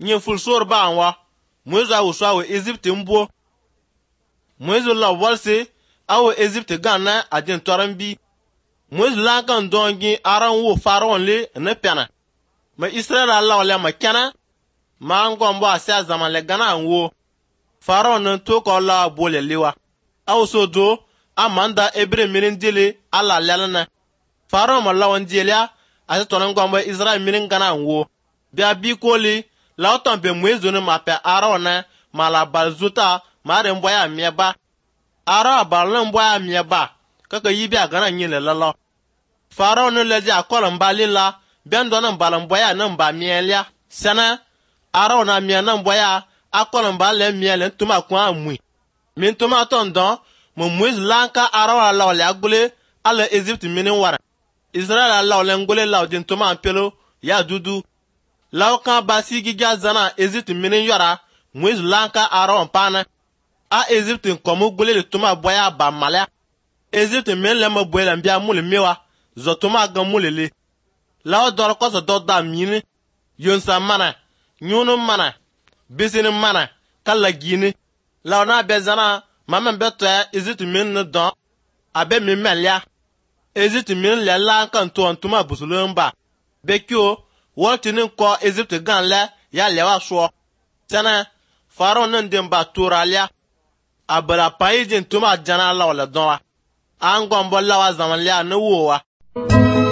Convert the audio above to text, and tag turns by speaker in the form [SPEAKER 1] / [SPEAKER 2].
[SPEAKER 1] Nye fulsor ba anwa. Moizu awuswa we Egypte mbo. Moizu la walse awo Egypte gana adin torambi. Moizu la kan dongi aran wo Pharaon le ne piana. Ma Israel la wala ma kana. Ma ngombo asa zaman le gana anwo. Pharaon nan to ko la bole lewa. Awo so do amanda ebre minin dile ala lalana. Pharaon ma lawan dilia asa tonan ngombo Israel minin gana anwo. Bia bi koli la otan be Moizu ne ma pe Aaron ma la balzuta ma re mboya mieba. Aaron balon mboya mieba kaka yibi agana nyile lalo. Pharaon ne leji akola mbali la ben dona mbala mboya na mba mielia. Sana Aaron na mia na mboya akola mbale miele tuma kwa amui. Min tuma tondon mo Moizu lanka Aaron la wale agule ala Egypte minin wara. Israel la wale ngule la din tuma ampelo ya dudu. Law kan basi giga zana Egypte minin yora Moizu lanka Aaron pana. A Egypte komu gule le tuma boya ba malya. Egypte min lema boya mbia mule mewa. Zotuma gan mule le. Law dor ko so doda mini. Yonsa mana. Nyunu mana. Bisini mana. Kala gini. Law na bezana mama beto ya Egypte min ne don. Abe min melya. Egypte min le lanka tuma busulumba. Bekyo. Waltinin ko Egypte gan le ya lewa sho. Sana Pharaon nan den ba turalia. Abara paijin tuma jana la wala donwa. An gombo lawa zaman le na wowa.